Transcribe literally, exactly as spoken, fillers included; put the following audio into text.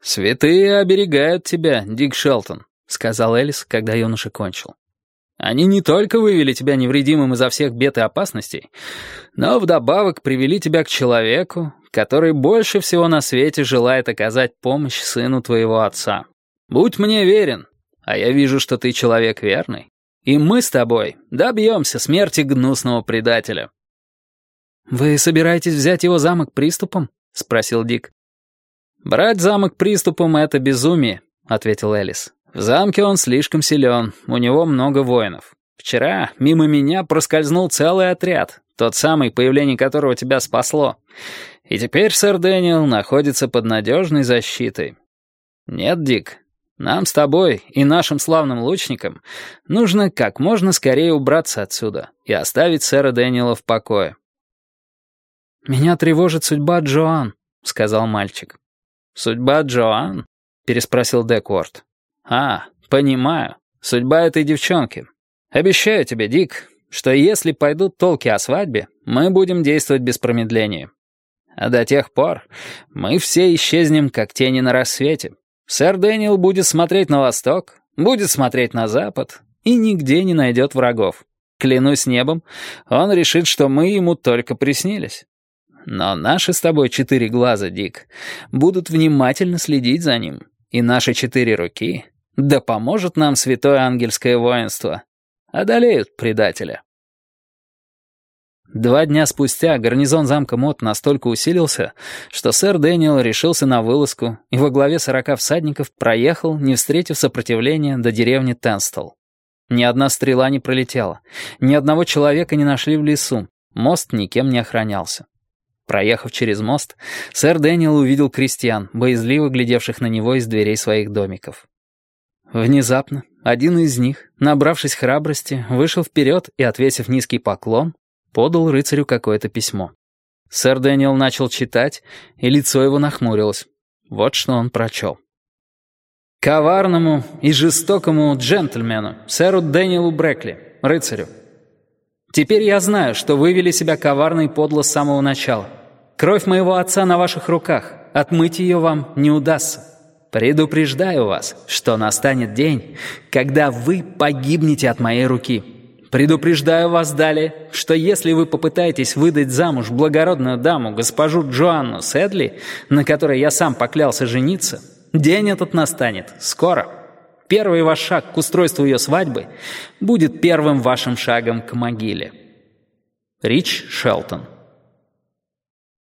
«Святые оберегают тебя, Дик Шелтон», — сказал Элис, когда юноша кончил. «Они не только вывели тебя невредимым изо всех бед и опасностей, но вдобавок привели тебя к человеку, который больше всего на свете желает оказать помощь сыну твоего отца. Будь мне верен, а я вижу, что ты человек верный, и мы с тобой добьемся смерти гнусного предателя». «Вы собираетесь взять его замок приступом?» — спросил Дик. «Брать замок приступом — это безумие», — ответил Элис. «В замке он слишком силен, у него много воинов. Вчера мимо меня проскользнул целый отряд, тот самый, появление которого тебя спасло. И теперь сэр Дэниел находится под надежной защитой. Нет, Дик, нам с тобой и нашим славным лучникам нужно как можно скорее убраться отсюда и оставить сэра Дэниела в покое». «Меня тревожит судьба Джоан», — сказал мальчик. «Судьба Джоан?» — переспросил Декворт. «А, понимаю. Судьба этой девчонки. Обещаю тебе, Дик, что если пойдут толки о свадьбе, мы будем действовать без промедления. А до тех пор мы все исчезнем, как тени на рассвете. Сэр Дэниел будет смотреть на восток, будет смотреть на запад и нигде не найдет врагов. Клянусь небом, он решит, что мы ему только приснились. Но наши с тобой четыре глаза, Дик, будут внимательно следить за ним, и наши четыре руки, да поможет нам святое ангельское воинство, одолеют предателя». Два дня спустя гарнизон замка Мот настолько усилился, что сэр Дэниел решился на вылазку и во главе сорока всадников проехал, не встретив сопротивления, до деревни Тенстел. Ни одна стрела не пролетела, ни одного человека не нашли в лесу, мост никем не охранялся. Проехав через мост, сэр Дэниел увидел крестьян, боязливо глядевших на него из дверей своих домиков. Внезапно один из них, набравшись храбрости, вышел вперед и, отвесив низкий поклон, подал рыцарю какое-то письмо. Сэр Дэниел начал читать, и лицо его нахмурилось. Вот что он прочел. «Коварному и жестокому джентльмену, сэру Дэниелу Брэкли, рыцарю. Теперь я знаю, что вы вели себя коварно и подло с самого начала. Кровь моего отца на ваших руках, отмыть ее вам не удастся. Предупреждаю вас, что настанет день, когда вы погибнете от моей руки. Предупреждаю вас далее, что если вы попытаетесь выдать замуж благородную даму, госпожу Джоанну Сэдли, на которой я сам поклялся жениться, день этот настанет скоро. Первый ваш шаг к устройству ее свадьбы будет первым вашим шагом к могиле. Рич Шелтон.